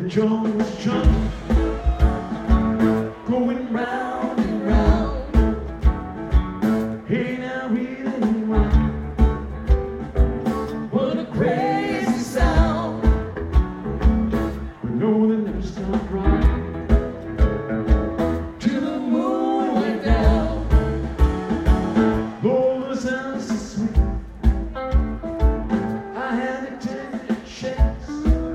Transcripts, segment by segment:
drum was jumping, going round and round. Hey now, really round. What a crazy sound. We know they never stopped rocking till the moon went down. Lord, the sound so sweet. I had to take a chance.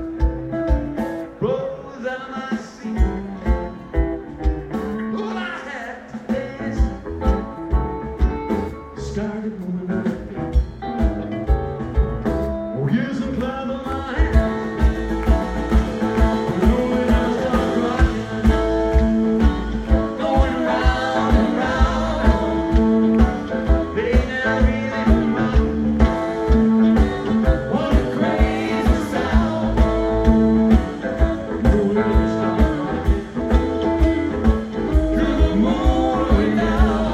Rose out of my seat. Lord, I had to dance. Started moving my feet. Oh, here's a cloud on my hand. You know that I start rocking, going round and round. Hey, now really rock. What a crazy sound. You know that I start rocking till the moon went down.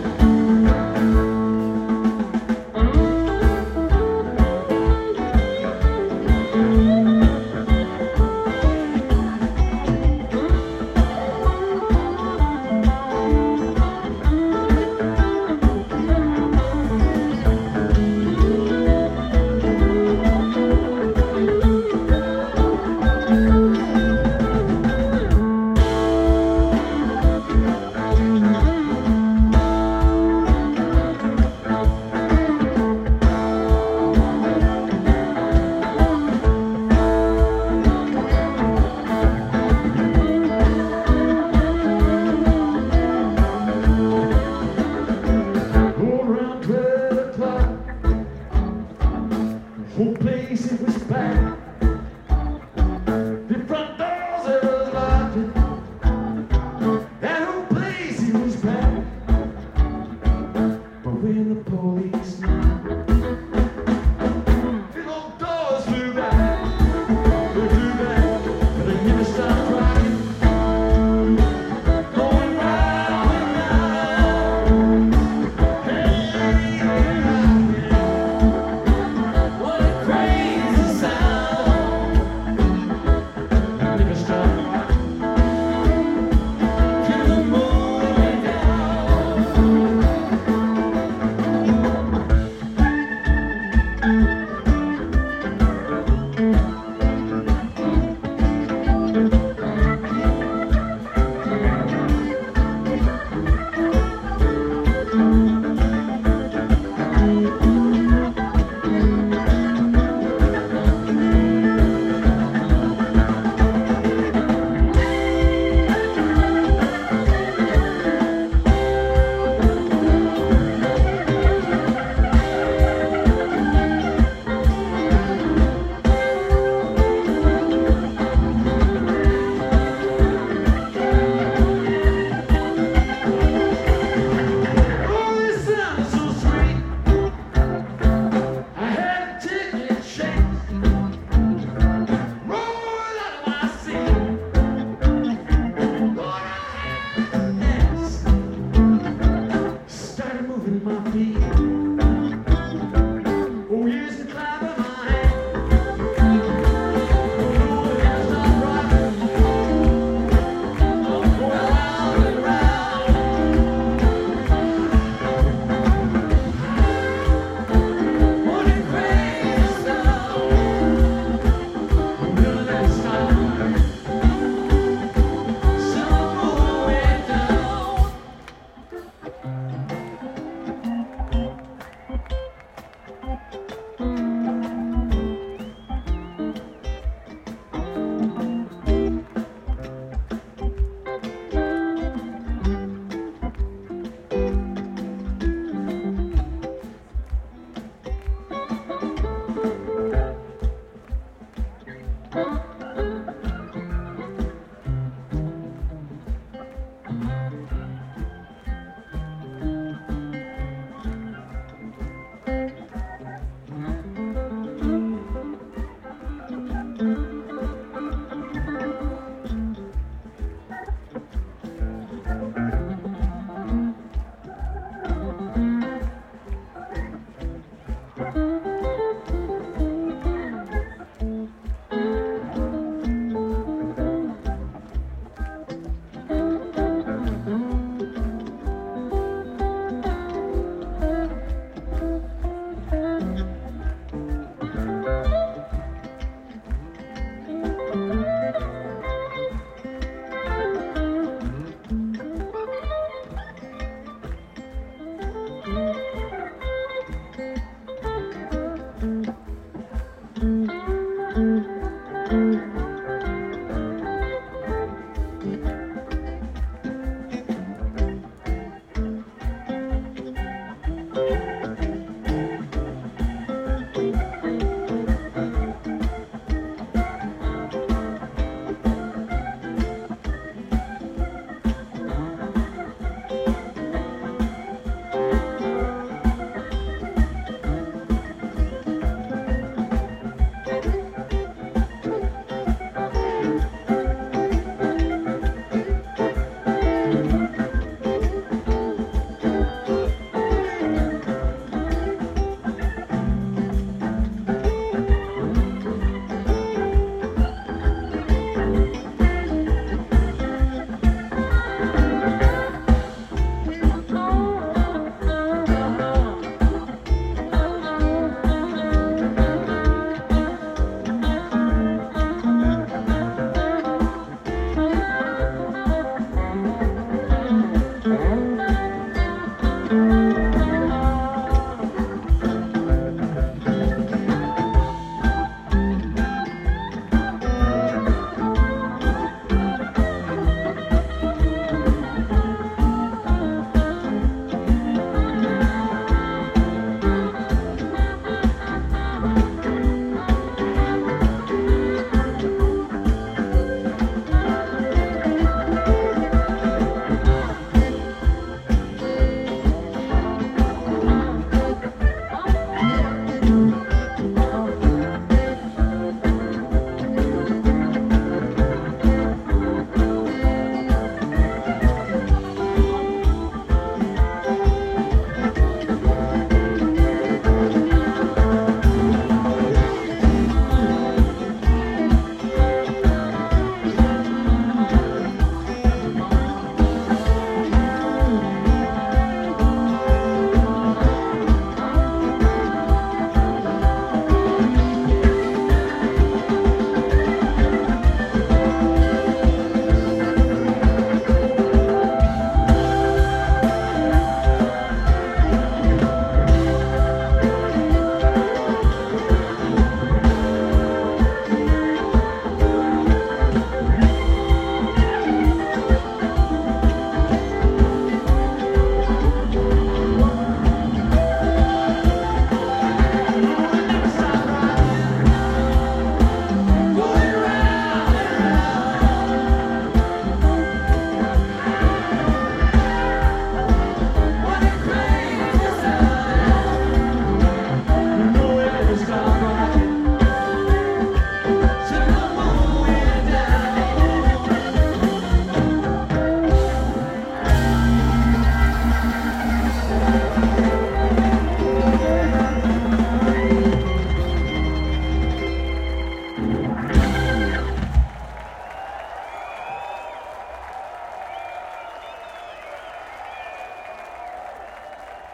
Going around 12 o'clock, the whole place it was packed. The front doors it was locked. That whole place it was packed. But when the police knocked, the old doors flew back. They flew back, but they never stopped rocking. Going round and round. Hey, what a crazy sound. Thank